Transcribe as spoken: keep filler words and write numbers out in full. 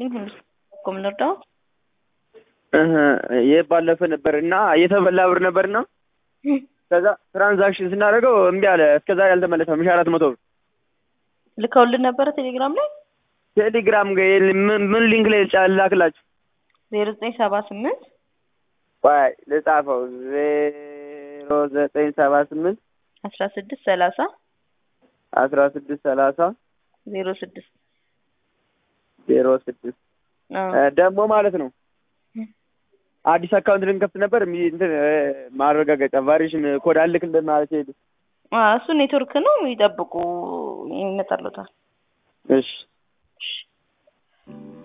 ይስጥልኝ ሁሉ ኮምነርዳው እህ የባለፈ ነበርና የተበላ ብር ነበርና ከዛ ትራንዛክሽን ስናደርገው እምቢ አለ። እስከዛሬ አልተመለሰም። አራት መቶ ብር ልከውልን ነበር ቴሌግራም ላይ ቴሌግራም ጋር ምን ምን ሊንክ ላይ ላክላችሁ? ዜሮ ዘጠኝ ሰባ ስምንት ባይ ለጻፈው ዜሮ ዘጠኝ ሰባ ስምንት አስራ ስድስት ሰላሳ አስራ ስድስት ሰላሳ ዜሮ ስድስት ዜሮ ስድስት ደግሞ ማለት ነው። አዲስ አካውንት ልንከፍት ነበር እንትን ማረጋገጫ ቫሪሽን ኮድ አልክልን ማለት ሄዱ። አዎ እሱ ኔትወርክ ነው ይጠብቁ ይመጣልዎታል። እሺ